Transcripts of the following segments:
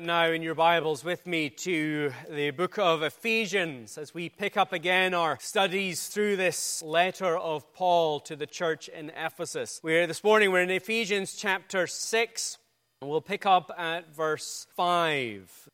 now in your Bibles with me to the book of Ephesians as we pick up again our studies through this letter of Paul to the church in Ephesus. This morning we're in Ephesians chapter 6, and we'll pick up at verse 5.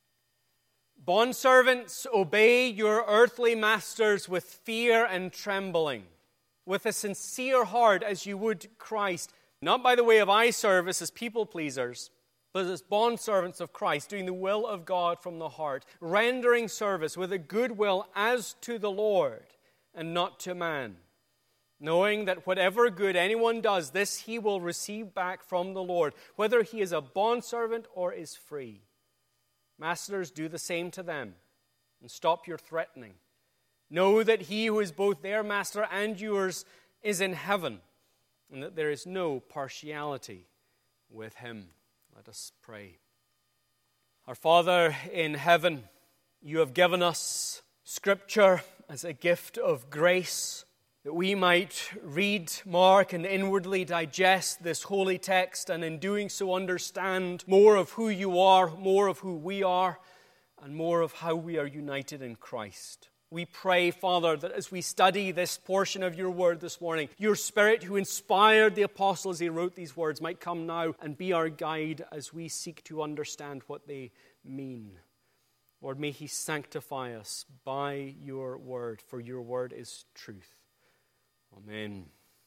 Bondservants, obey your earthly masters with fear and trembling, with a sincere heart as you would Christ, not by the way of eye service as people pleasers, but as bondservants of Christ, doing the will of God from the heart, rendering service with a good will as to the Lord and not to man, knowing that whatever good anyone does, this he will receive back from the Lord, whether he is a bondservant or is free. Masters, do the same to them, and stop your threatening. Know that he who is both their master and yours is in heaven, and that there is no partiality with him. Let us pray. Our Father in heaven, you have given us Scripture as a gift of grace, that we might read, mark, and inwardly digest this holy text, and in doing so understand more of who you are, more of who we are, and more of how we are united in Christ. We pray, Father, that as we study this portion of your word this morning, your Spirit who inspired the apostle as he wrote these words might come now and be our guide as we seek to understand what they mean. Lord, may he sanctify us by your word, for your word is truth. Amen.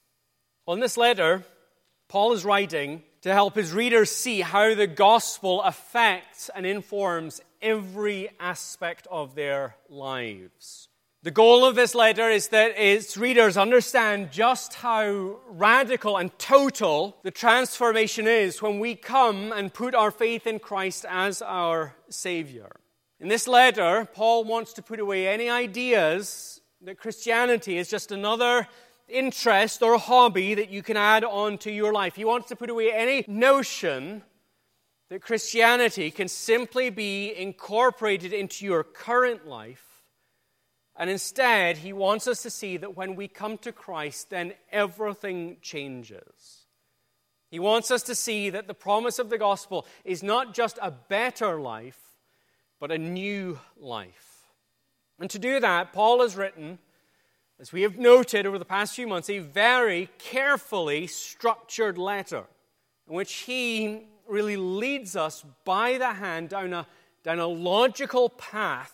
On this letter, Paul is writing to help his readers see how the gospel affects and informs every aspect of their lives. The goal of this letter is that its readers understand just how radical and total the transformation is when we come and put our faith in Christ as our Savior. In this letter, Paul wants to put away any ideas that Christianity is just another interest or hobby that you can add on to your life. He wants to put away any notion that Christianity can simply be incorporated into your current life. And instead, he wants us to see that when we come to Christ, then everything changes. He wants us to see that the promise of the gospel is not just a better life, but a new life. And to do that, Paul has written, as we have noted over the past few months, a very carefully structured letter in which he really leads us by the hand down a logical path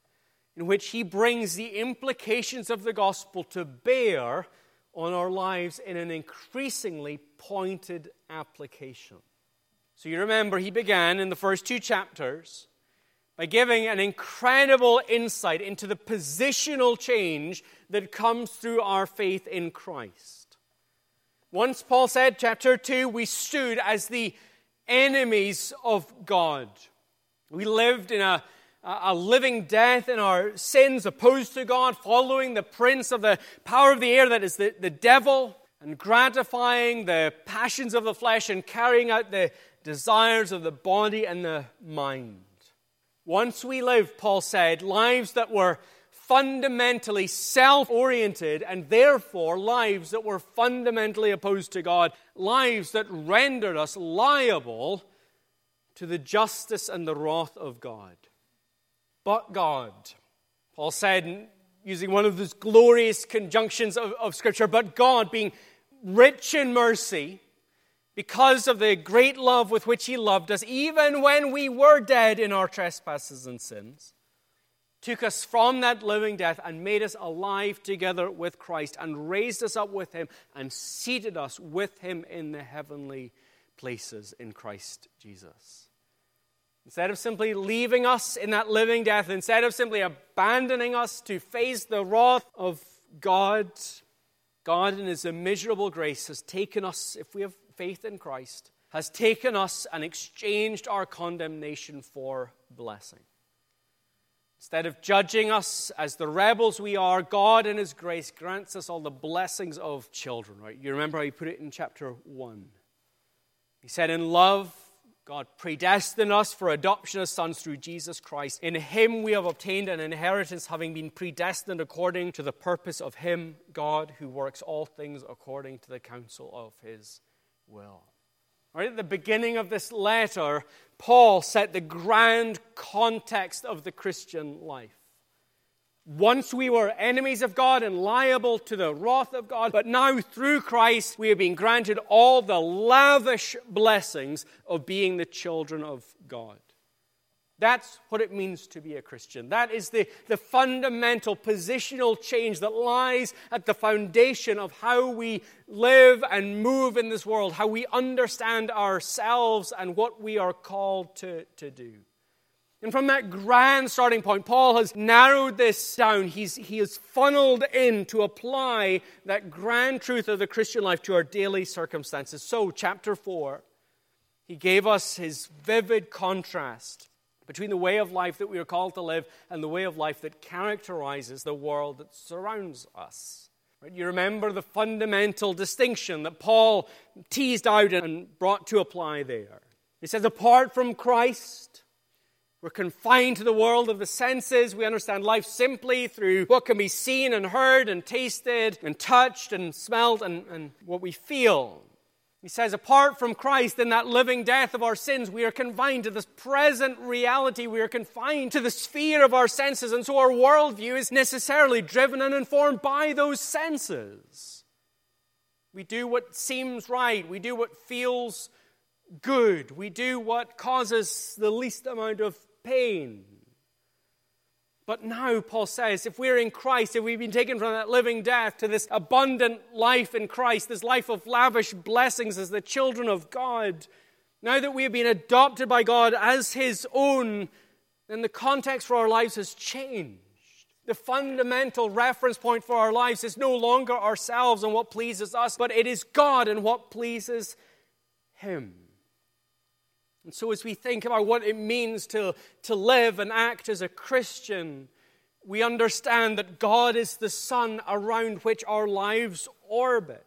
in which he brings the implications of the gospel to bear on our lives in an increasingly pointed application. So you remember he began in the first two chapters by giving an incredible insight into the positional change that comes through our faith in Christ. Once Paul said, chapter 2, we stood as the enemies of God. We lived in a living death in our sins, opposed to God, following the prince of the power of the air, that is the devil, and gratifying the passions of the flesh and carrying out the desires of the body and the mind. Once we lived, Paul said, lives that were fundamentally self-oriented and therefore lives that were fundamentally opposed to God, lives that rendered us liable to the justice and the wrath of God. But God, Paul said, using one of those glorious conjunctions of Scripture, but God, being rich in mercy, because of the great love with which he loved us, even when we were dead in our trespasses and sins, took us from that living death and made us alive together with Christ and raised us up with him and seated us with him in the heavenly places in Christ Jesus. Instead of simply leaving us in that living death, instead of simply abandoning us to face the wrath of God, God in his immeasurable grace has taken us, if we have faith in Christ, has taken us and exchanged our condemnation for blessing. Instead of judging us as the rebels we are, God in his grace grants us all the blessings of children, right? You remember how he put it in chapter 1. He said, in love, God predestined us for adoption as sons through Jesus Christ. In him we have obtained an inheritance, having been predestined according to the purpose of him, God, who works all things according to the counsel of his will. Right at the beginning of this letter, Paul set the grand context of the Christian life. Once we were enemies of God and liable to the wrath of God, but now through Christ we have been granted all the lavish blessings of being the children of God. That's what it means to be a Christian. That is the fundamental positional change that lies at the foundation of how we live and move in this world, how we understand ourselves and what we are called to do. And from that grand starting point, Paul has narrowed this down. He has funneled in to apply that grand truth of the Christian life to our daily circumstances. So, chapter 4, he gave us his vivid contrast between the way of life that we are called to live and the way of life that characterizes the world that surrounds us. Right? You remember the fundamental distinction that Paul teased out and brought to apply there. He says, apart from Christ, we're confined to the world of the senses. We understand life simply through what can be seen and heard and tasted and touched and smelled and what we feel. He says, apart from Christ in that living death of our sins, we are confined to this present reality. We are confined to the sphere of our senses. And so our worldview is necessarily driven and informed by those senses. We do what seems right. We do what feels good. We do what causes the least amount of pain. But now, Paul says, if we're in Christ, if we've been taken from that living death to this abundant life in Christ, this life of lavish blessings as the children of God, now that we have been adopted by God as His own, then the context for our lives has changed. The fundamental reference point for our lives is no longer ourselves and what pleases us, but it is God and what pleases Him. And so as we think about what it means to live and act as a Christian, we understand that God is the sun around which our lives orbit.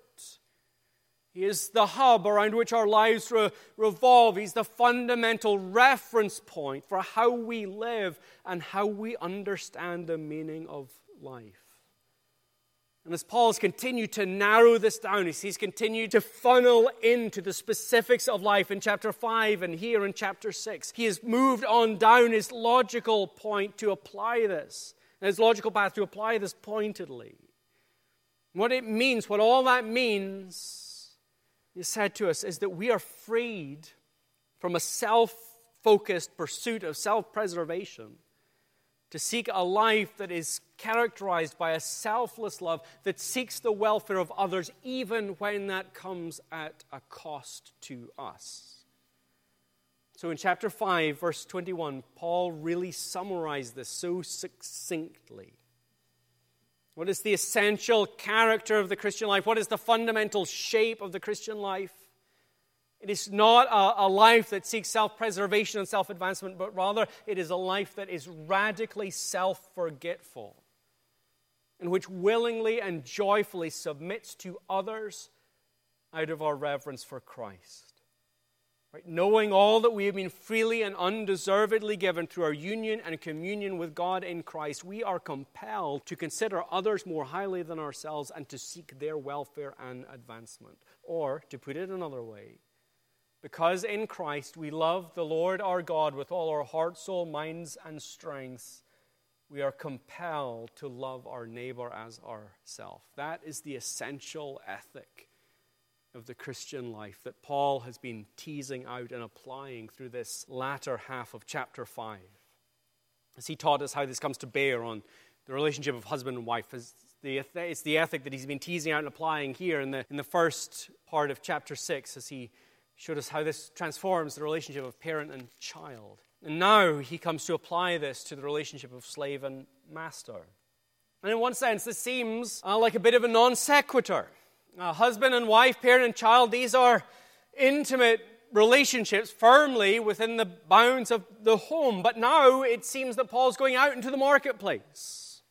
He is the hub around which our lives revolve. He's the fundamental reference point for how we live and how we understand the meaning of life. And as Paul has continued to narrow this down, as he's continued to funnel into the specifics of life in chapter 5 and here in chapter 6, he has moved on down his logical point to apply this, and his logical path to apply this pointedly. What it means, what all that means, he said to us, is that we are freed from a self-focused pursuit of self-preservation to seek a life that is characterized by a selfless love that seeks the welfare of others, even when that comes at a cost to us. So in chapter 5, verse 21, Paul really summarized this so succinctly. What is the essential character of the Christian life? What is the fundamental shape of the Christian life? It is not a life that seeks self-preservation and self-advancement, but rather it is a life that is radically self-forgetful, in which willingly and joyfully submits to others out of our reverence for Christ. Right? Knowing all that we have been freely and undeservedly given through our union and communion with God in Christ, we are compelled to consider others more highly than ourselves and to seek their welfare and advancement. Or, to put it another way, because in Christ we love the Lord our God with all our heart, soul, minds, and strengths, we are compelled to love our neighbor as ourselves. That is the essential ethic of the Christian life that Paul has been teasing out and applying through this latter half of chapter 5. As he taught us how this comes to bear on the relationship of husband and wife, it's the ethic that he's been teasing out and applying here in the first part of chapter 6, as he showed us how this transforms the relationship of parent and child. And now he comes to apply this to the relationship of slave and master. And in one sense, this seems like a bit of a non sequitur. Husband and wife, parent and child, these are intimate relationships firmly within the bounds of the home. But now it seems that Paul's going out into the marketplace.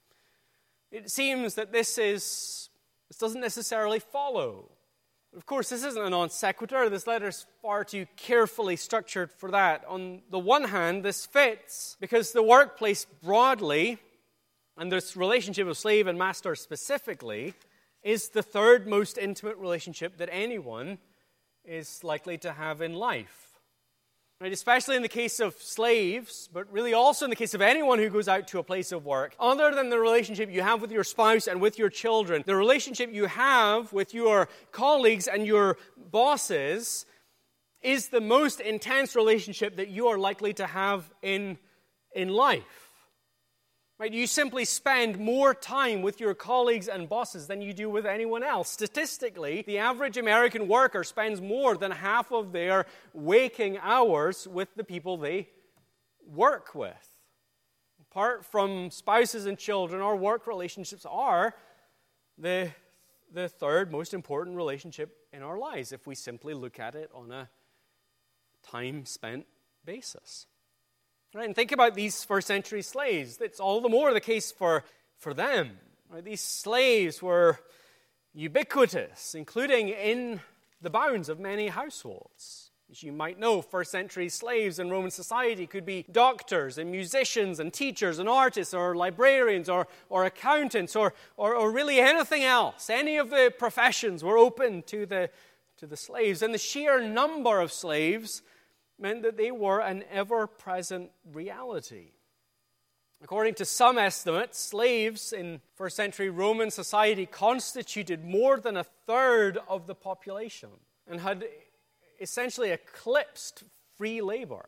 It seems that this doesn't necessarily follow. Of course, this isn't a non sequitur. This letter is far too carefully structured for that. On the one hand, this fits because the workplace broadly, and this relationship of slave and master specifically, is the third most intimate relationship that anyone is likely to have in life. Right, especially in the case of slaves, but really also in the case of anyone who goes out to a place of work. Other than the relationship you have with your spouse and with your children, the relationship you have with your colleagues and your bosses is the most intense relationship that you are likely to have in life. Right? You simply spend more time with your colleagues and bosses than you do with anyone else. Statistically, the average American worker spends more than half of their waking hours with the people they work with. Apart from spouses and children, our work relationships are the third most important relationship in our lives if we simply look at it on a time spent basis. Right, and think about these first century slaves. It's all the more the case for them. Right, these slaves were ubiquitous, including in the bounds of many households. As you might know, first century slaves in Roman society could be doctors and musicians and teachers and artists or librarians or accountants or really anything else. Any of the professions were open to the slaves. And the sheer number of slaves meant that they were an ever-present reality. According to some estimates, slaves in first century Roman society constituted more than a third of the population and had essentially eclipsed free labor.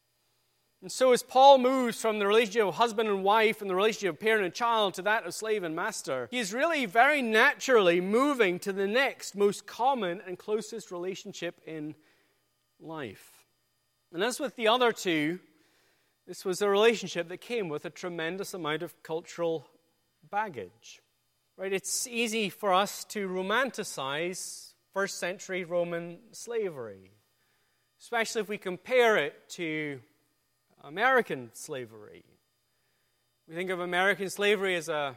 And so as Paul moves from the relationship of husband and wife and the relationship of parent and child to that of slave and master, he is really very naturally moving to the next most common and closest relationship in life. And as with the other two, this was a relationship that came with a tremendous amount of cultural baggage. Right? It's easy for us to romanticize first century Roman slavery, especially if we compare it to American slavery. We think of American slavery as a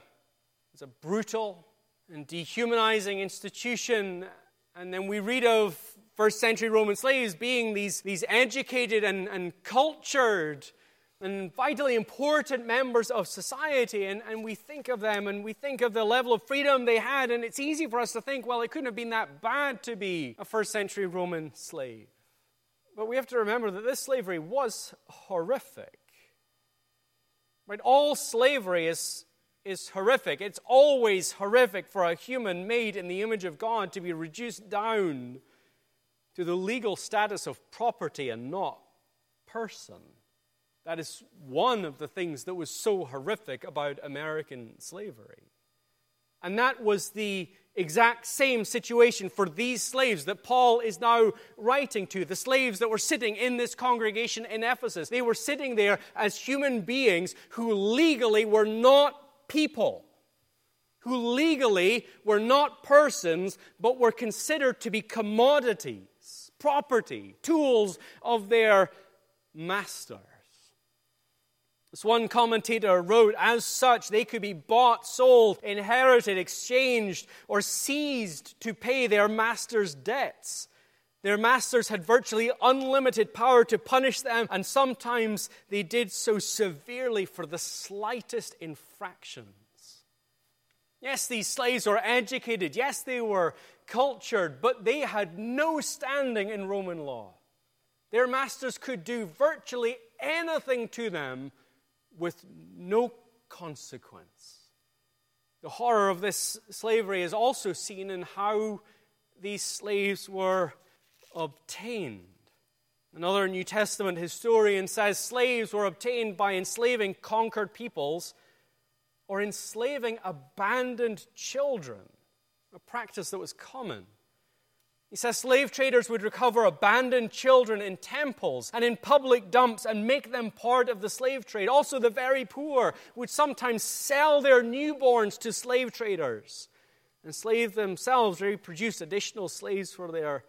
brutal and dehumanizing institution, and then we read of first century Roman slaves being these educated and cultured and vitally important members of society, and we think of them and we think of the level of freedom they had, and it's easy for us to think, well, it couldn't have been that bad to be a first century Roman slave. But we have to remember that this slavery was horrific. Right? All slavery is horrific. It's always horrific for a human made in the image of God to be reduced down to the legal status of property and not person. That is one of the things that was so horrific about American slavery. And that was the exact same situation for these slaves that Paul is now writing to, the slaves that were sitting in this congregation in Ephesus. They were sitting there as human beings who legally were not people, who legally were not persons, but were considered to be commodities, property, tools of their masters. As one commentator wrote, as such, they could be bought, sold, inherited, exchanged, or seized to pay their master's debts. Their masters had virtually unlimited power to punish them, and sometimes they did so severely for the slightest infractions. Yes, these slaves were educated. Yes, they were cultured, but they had no standing in Roman law. Their masters could do virtually anything to them with no consequence. The horror of this slavery is also seen in how these slaves were obtained. Another New Testament historian says slaves were obtained by enslaving conquered peoples or enslaving abandoned children, a practice that was common. He says slave traders would recover abandoned children in temples and in public dumps and make them part of the slave trade. Also, the very poor would sometimes sell their newborns to slave traders. And slaves themselves reproduced additional slaves for their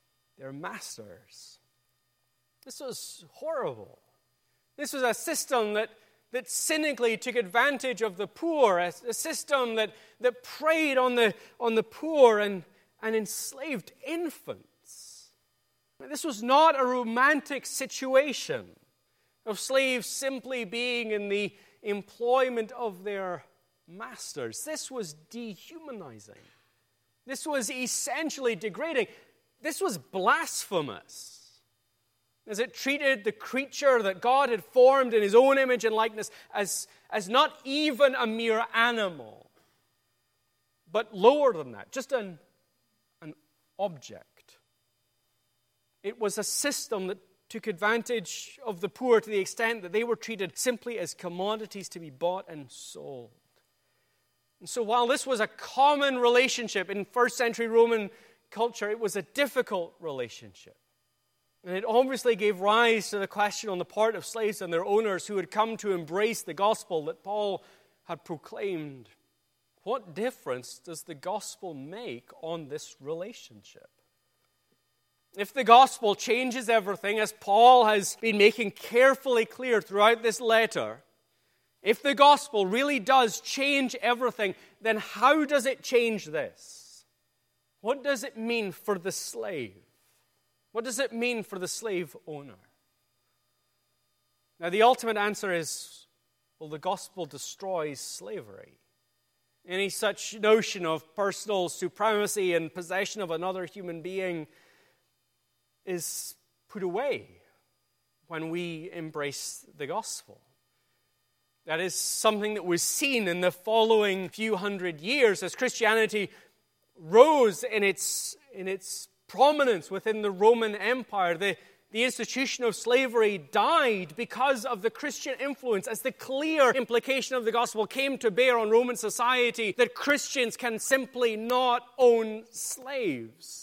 masters. This was horrible. This was a system that cynically took advantage of the poor, a system that preyed on the poor and enslaved infants. This was not a romantic situation of slaves simply being in the employment of their masters. This was dehumanizing. This was essentially degrading. this was blasphemous, as it treated the creature that God had formed in his own image and likeness as not even a mere animal, but lower than that, just an object. It was a system that took advantage of the poor to the extent that they were treated simply as commodities to be bought and sold. And so while this was a common relationship in first century Roman culture, it was a difficult relationship. And it obviously gave rise to the question on the part of slaves and their owners who had come to embrace the gospel that Paul had proclaimed. What difference does the gospel make on this relationship? If the gospel changes everything, as Paul has been making carefully clear throughout this letter, if the gospel really does change everything, then how does it change this? What does it mean for the slave? What does it mean for the slave owner? Now, the ultimate answer is, well, the gospel destroys slavery. Any such notion of personal supremacy and possession of another human being is put away when we embrace the gospel. That is something that was seen in the following few hundred years as Christianity rose in its prominence within the Roman Empire. The institution of slavery died because of the Christian influence, as the clear implication of the gospel came to bear on Roman society that Christians can simply not own slaves.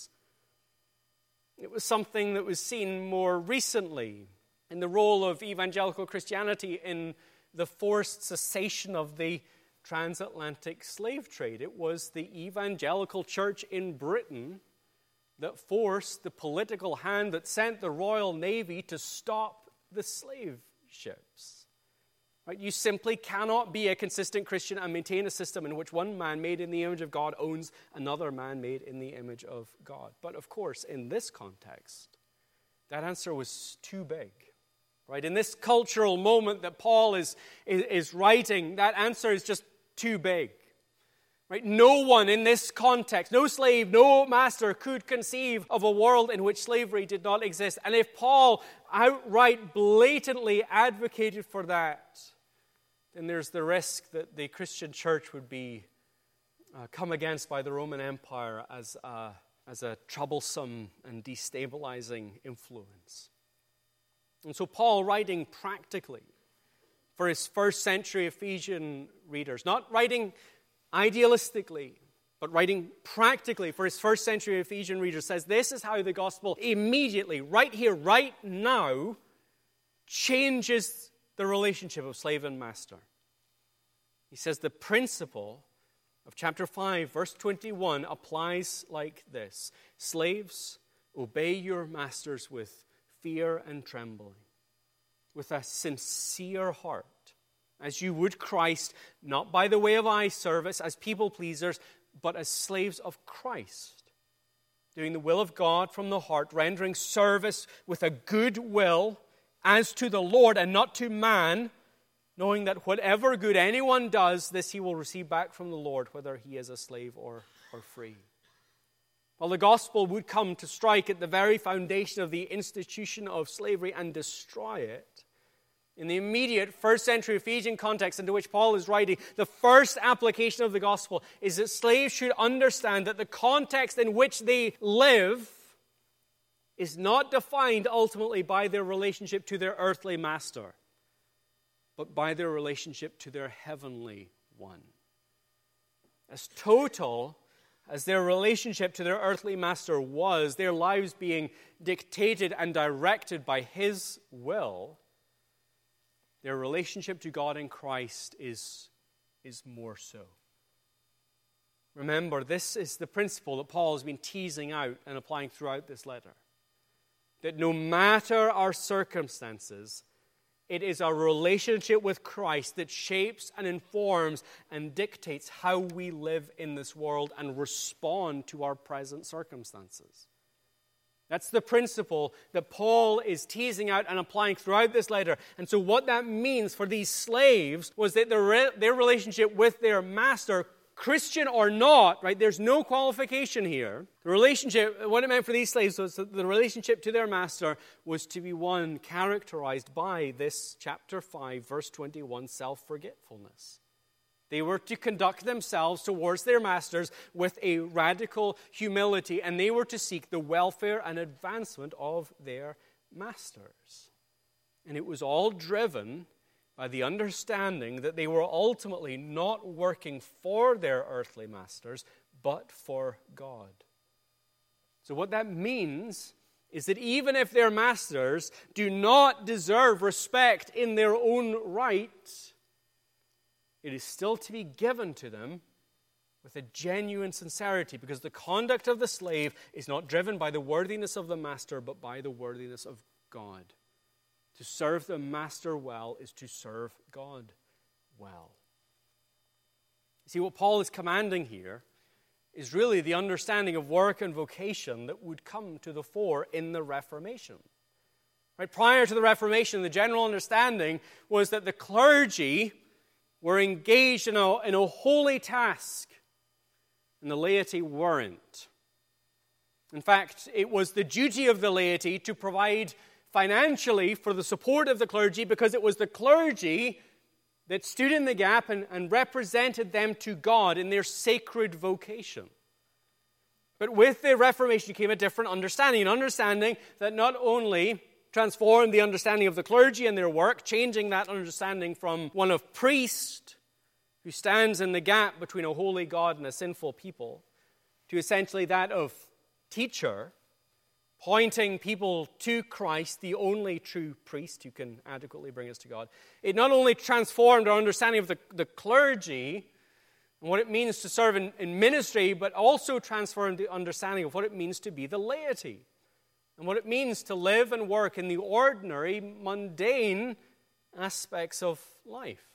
It was something that was seen more recently in the role of evangelical Christianity in the forced cessation of the transatlantic slave trade. It was the evangelical church in Britain that forced the political hand that sent the Royal Navy to stop the slave ships. Right? You simply cannot be a consistent Christian and maintain a system in which one man made in the image of God owns another man made in the image of God. But of course, in this context, that answer was too big. Right? In this cultural moment that Paul is writing, that answer is just too big. Right? No one in this context, no slave, no master could conceive of a world in which slavery did not exist. And if Paul outright, blatantly advocated for that, then there's the risk that the Christian church would be come against by the Roman Empire as a troublesome and destabilizing influence. And so Paul, writing practically for his first century Ephesian readers, not writing idealistically, but writing practically for his first century Ephesian readers, says this is how the gospel immediately, right here, right now, changes the relationship of slave and master. He says the principle of chapter 5, verse 21 applies like this. Slaves, obey your masters with fear and trembling, with a sincere heart, as you would Christ, not by the way of eye service as people pleasers, but as slaves of Christ, doing the will of God from the heart, rendering service with a good will as to the Lord and not to man, knowing that whatever good anyone does, this he will receive back from the Lord, whether he is a slave or free. Well, the gospel would come to strike at the very foundation of the institution of slavery and destroy it. In the immediate first century Ephesian context into which Paul is writing, the first application of the gospel is that slaves should understand that the context in which they live is not defined ultimately by their relationship to their earthly master, but by their relationship to their heavenly one. As total as their relationship to their earthly master was, their lives being dictated and directed by his will, their relationship to God in Christ is more so. Remember, this is the principle that Paul has been teasing out and applying throughout this letter. That no matter our circumstances, it is our relationship with Christ that shapes and informs and dictates how we live in this world and respond to our present circumstances. That's the principle that Paul is teasing out and applying throughout this letter. And so what that means for these slaves was that their relationship with their master Christian or not, right, there's no qualification here. The relationship, what it meant for these slaves was that the relationship to their master was to be one characterized by this chapter 5, verse 21, self-forgetfulness. They were to conduct themselves towards their masters with a radical humility, and they were to seek the welfare and advancement of their masters. And it was all driven by the understanding that they were ultimately not working for their earthly masters, but for God. So what that means is that even if their masters do not deserve respect in their own right, it is still to be given to them with a genuine sincerity, because the conduct of the slave is not driven by the worthiness of the master, but by the worthiness of God. To serve the master well is to serve God well. See, what Paul is commanding here is really the understanding of work and vocation that would come to the fore in the Reformation. Right? Prior to the Reformation, the general understanding was that the clergy were engaged in a holy task, and the laity weren't. In fact, it was the duty of the laity to provide financially for the support of the clergy, because it was the clergy that stood in the gap and represented them to God in their sacred vocation. But with the Reformation came a different understanding, an understanding that not only transformed the understanding of the clergy and their work, changing that understanding from one of priest, who stands in the gap between a holy God and a sinful people, to essentially that of teacher, pointing people to Christ, the only true priest who can adequately bring us to God. It not only transformed our understanding of the clergy and what it means to serve in ministry, but also transformed the understanding of what it means to be the laity and what it means to live and work in the ordinary, mundane aspects of life.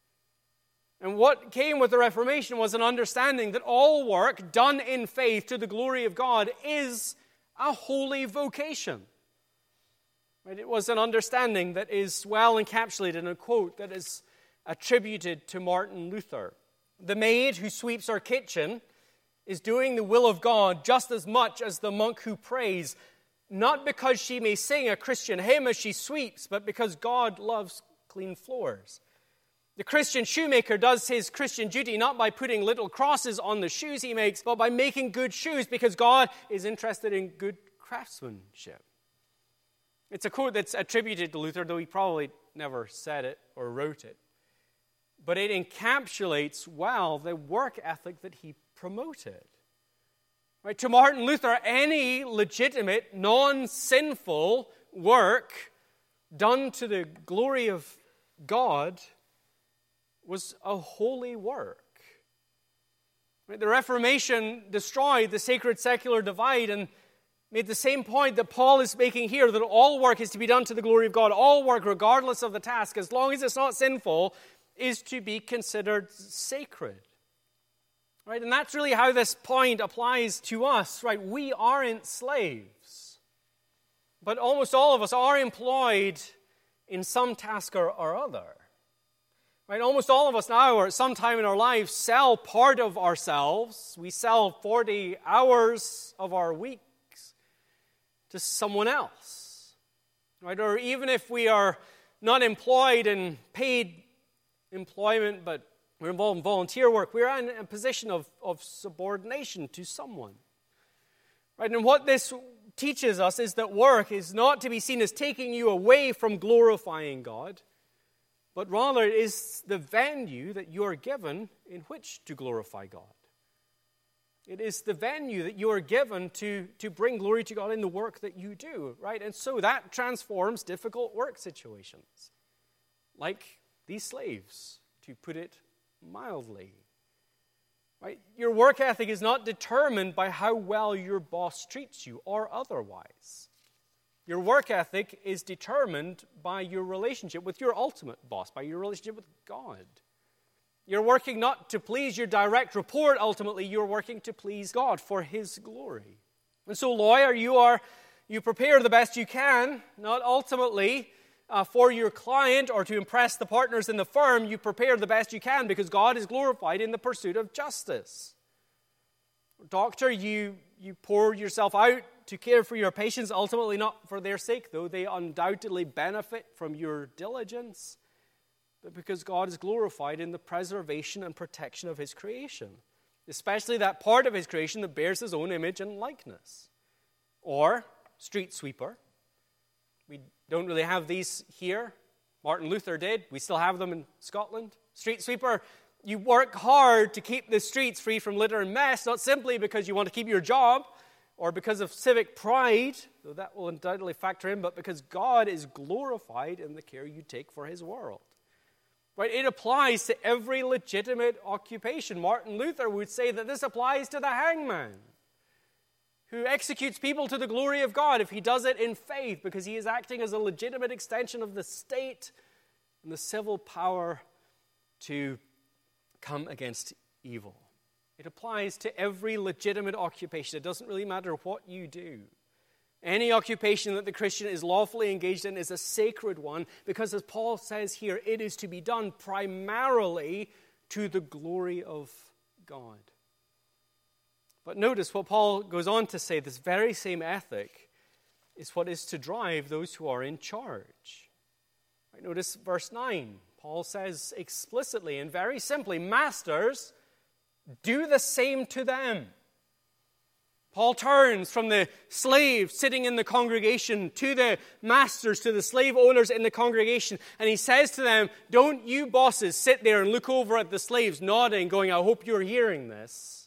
And what came with the Reformation was an understanding that all work done in faith to the glory of God is a holy vocation. Right? It was an understanding that is well encapsulated in a quote that is attributed to Martin Luther. The maid who sweeps our kitchen is doing the will of God just as much as the monk who prays, not because she may sing a Christian hymn as she sweeps, but because God loves clean floors. The Christian shoemaker does his Christian duty not by putting little crosses on the shoes he makes, but by making good shoes, because God is interested in good craftsmanship. It's a quote that's attributed to Luther, though he probably never said it or wrote it. But it encapsulates well the work ethic that he promoted. Right? To Martin Luther, any legitimate, non-sinful work done to the glory of God was a holy work. Right? The Reformation destroyed the sacred-secular divide and made the same point that Paul is making here, that all work is to be done to the glory of God. All work, regardless of the task, as long as it's not sinful, is to be considered sacred. Right? And that's really how this point applies to us. Right? We aren't slaves, but almost all of us are employed in some task or other. Right? Almost all of us now, or at some time in our lives, sell part of ourselves. We sell 40 hours of our weeks to someone else. Right? Or even if we are not employed in paid employment, but we're involved in volunteer work, we're in a position of subordination to someone. Right? And what this teaches us is that work is not to be seen as taking you away from glorifying God, but rather it is the venue that you are given in which to glorify God. It is the venue that you are given to bring glory to God in the work that you do, right? And so that transforms difficult work situations, like these slaves, to put it mildly. Right? Your work ethic is not determined by how well your boss treats you or otherwise. Your work ethic is determined by your relationship with your ultimate boss, by your relationship with God. You're working not to please your direct report, ultimately, you're working to please God for His glory. And so, lawyer, you prepare the best you can, not ultimately for your client or to impress the partners in the firm, you prepare the best you can because God is glorified in the pursuit of justice. Doctor, you pour yourself out to care for your patients, ultimately not for their sake, though they undoubtedly benefit from your diligence, but because God is glorified in the preservation and protection of his creation, especially that part of his creation that bears his own image and likeness. Or street sweeper. We don't really have these here. Martin Luther did. We still have them in Scotland. Street sweeper, you work hard to keep the streets free from litter and mess, not simply because you want to keep your job or because of civic pride, though that will undoubtedly factor in, but because God is glorified in the care you take for his world. Right? It applies to every legitimate occupation. Martin Luther would say that this applies to the hangman, who executes people to the glory of God if he does it in faith, because he is acting as a legitimate extension of the state and the civil power to come against evil. It applies to every legitimate occupation. It doesn't really matter what you do. Any occupation that the Christian is lawfully engaged in is a sacred one because, as Paul says here, it is to be done primarily to the glory of God. But notice what Paul goes on to say, this very same ethic is what is to drive those who are in charge. Right, notice verse 9. Paul says explicitly and very simply, masters, do the same to them. Paul turns from the slaves sitting in the congregation to the masters, to the slave owners in the congregation, and he says to them, don't you bosses sit there and look over at the slaves, nodding, going, I hope you're hearing this.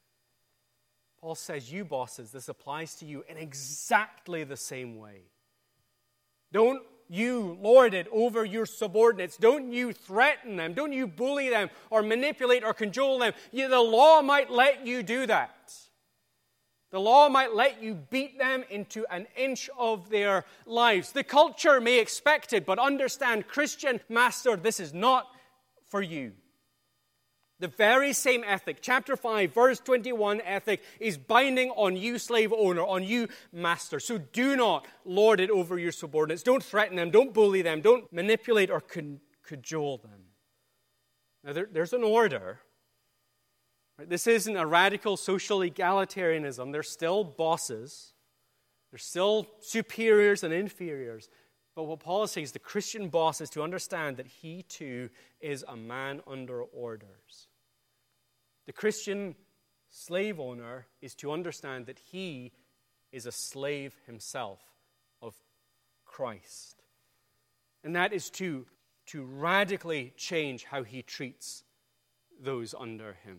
Paul says, you bosses, this applies to you in exactly the same way. Don't you lord it over your subordinates. Don't you threaten them. Don't you bully them or manipulate or cajole them. The law might let you do that. The law might let you beat them into an inch of their lives. The culture may expect it, but understand, Christian master, this is not for you. The very same ethic, chapter 5, verse 21 ethic, is binding on you, slave owner, on you, master. So do not lord it over your subordinates. Don't threaten them. Don't bully them. Don't manipulate or cajole them. Now, there's an order. Right? This isn't a radical social egalitarianism. They're still bosses. They're still superiors and inferiors. But what Paul is saying is the Christian boss is to understand that he too is a man under orders. The Christian slave owner is to understand that he is a slave himself of Christ. And that is to radically change how he treats those under him.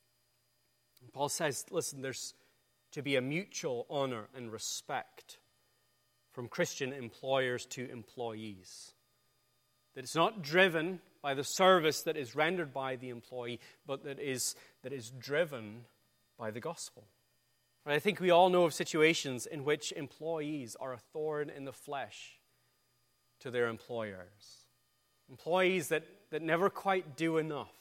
And Paul says, listen, there's to be a mutual honor and respect from Christian employers to employees. That it's not driven by the service that is rendered by the employee, but that is driven by the gospel. And I think we all know of situations in which employees are a thorn in the flesh to their employers. Employees that never quite do enough,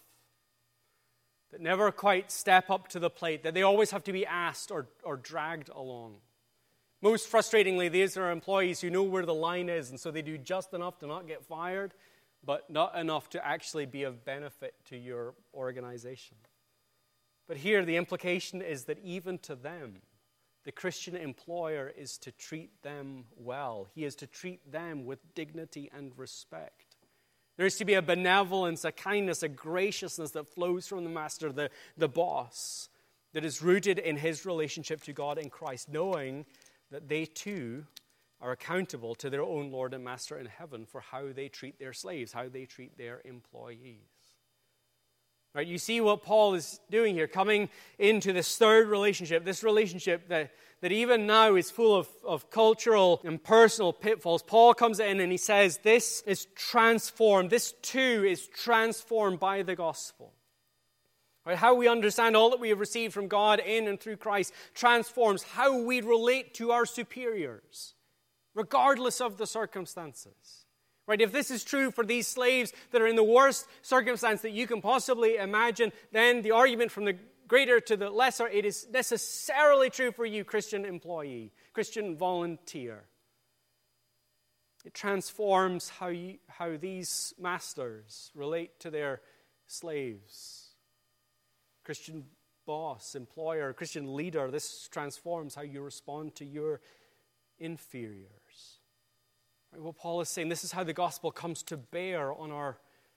that never quite step up to the plate, that they always have to be asked or dragged along. Most frustratingly, these are employees who know where the line is, and so they do just enough to not get fired, but not enough to actually be of benefit to your organization. But here, the implication is that even to them, the Christian employer is to treat them well. He is to treat them with dignity and respect. There is to be a benevolence, a kindness, a graciousness that flows from the master, the boss, that is rooted in his relationship to God in Christ, knowing that they too are accountable to their own Lord and Master in heaven for how they treat their slaves, how they treat their employees. Right? You see what Paul is doing here, coming into this third relationship, this relationship that even now is full of cultural and personal pitfalls. Paul comes in and he says, this is transformed, this too is transformed by the gospel. Right? How we understand all that we have received from God in and through Christ transforms how we relate to our superiors, regardless of the circumstances. Right? If this is true for these slaves that are in the worst circumstance that you can possibly imagine, then the argument from the greater to the lesser, it is necessarily true for you, Christian employee, Christian volunteer. It transforms how these masters relate to their slaves. Christian boss, employer, Christian leader, this transforms how you respond to your inferiors. Right, what Paul is saying, this is how the gospel comes to bear on our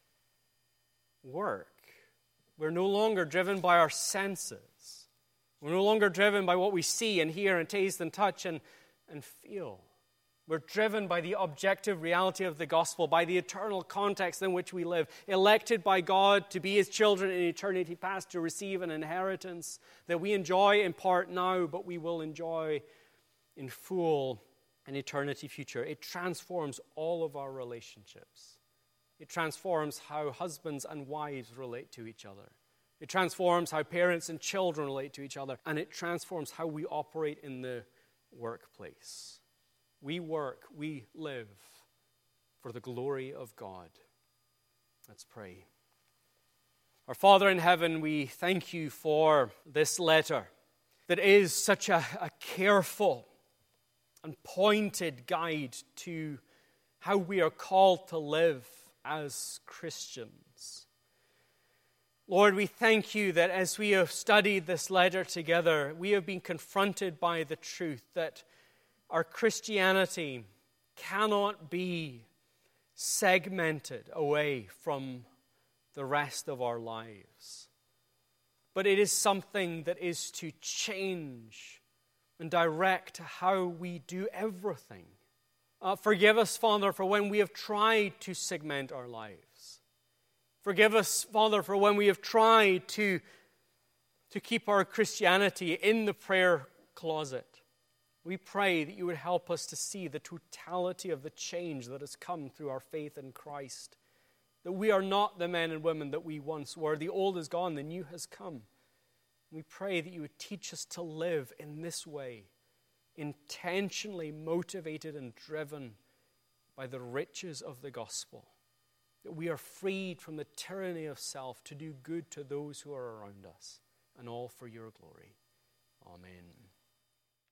work. We're no longer driven by our senses. We're no longer driven by what we see and hear and taste and touch and feel. We're driven by the objective reality of the gospel, by the eternal context in which we live, elected by God to be His children in eternity past, to receive an inheritance that we enjoy in part now, but we will enjoy in full in eternity future. It transforms all of our relationships. It transforms how husbands and wives relate to each other. It transforms how parents and children relate to each other. And it transforms how we operate in the workplace. We work, we live for the glory of God. Let's pray. Our Father in heaven, we thank you for this letter that is such a careful and pointed guide to how we are called to live as Christians. Lord, we thank you that as we have studied this letter together, we have been confronted by the truth that our Christianity cannot be segmented away from the rest of our lives. But it is something that is to change and direct how we do everything. Forgive us, Father, for when we have tried to segment our lives. Forgive us, Father, for when we have tried to keep our Christianity in the prayer closet. We pray that you would help us to see the totality of the change that has come through our faith in Christ. That we are not the men and women that we once were. The old is gone, the new has come. We pray that you would teach us to live in this way, intentionally motivated and driven by the riches of the gospel. That we are freed from the tyranny of self to do good to those who are around us, and all for your glory. Amen.